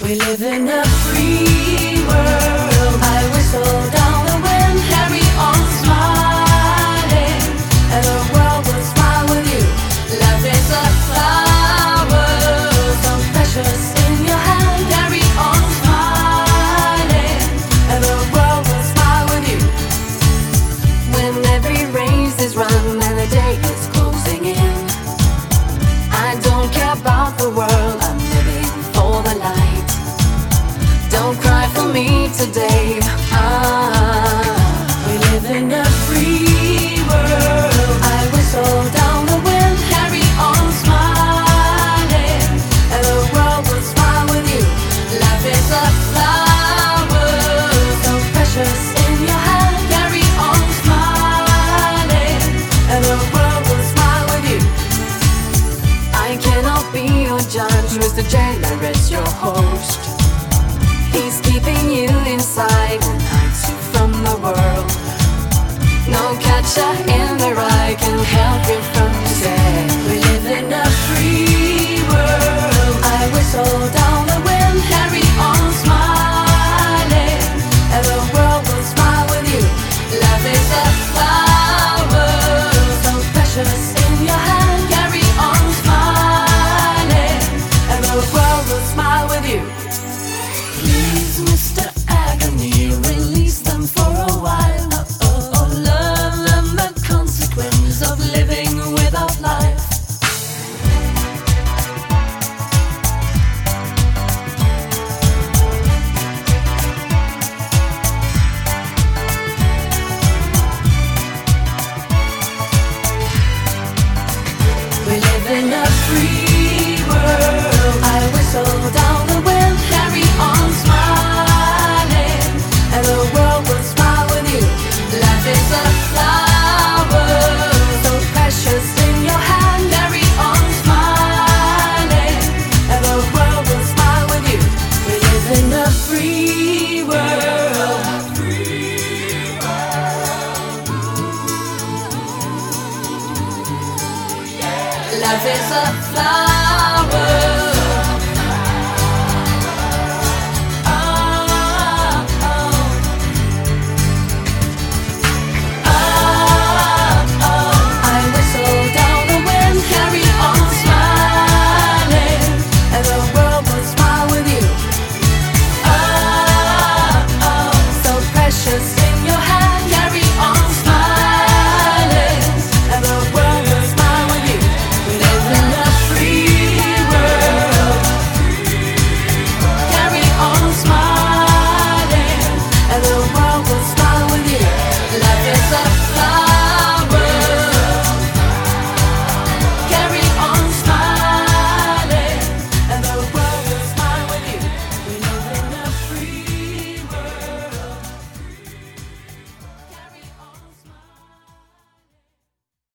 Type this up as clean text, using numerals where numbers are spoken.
We live in a free world. I whistle down the wind, carry on smiling, and the world will smile with you. Love is a flower, so precious in your hand. Carry on smiling, and the world will smile with you. When every race is run and the day is closing in, I don't care about the world, I'm living for the light. Don't cry for me today. We live in a free world. I whistle down the wind, carry on smiling, and the world will smile with you. Life is a flower, so precious in your hand. Carry on smiling, and the world will smile with you. I cannot be your judge, Mr. Jailer is your host. He's keeping you inside and hides you from the world. No catcher in the rye can help you from mistake. We live in a free world. I whistle down the wind, carry on smiling, and the world will smile with you. Love is a flower, so precious in your hand. Carry on smiling, and the world will smile with you. Please, Mr. Agony, release them for a while. Learn them the consequence of living without life. We live in a free world. I whistle down the wind, carry on smiling, and the world will smile with you. Life is a flower, so precious in your hand. Carry on smiling, and the world will smile with you. We live in a free world. Life is a flower,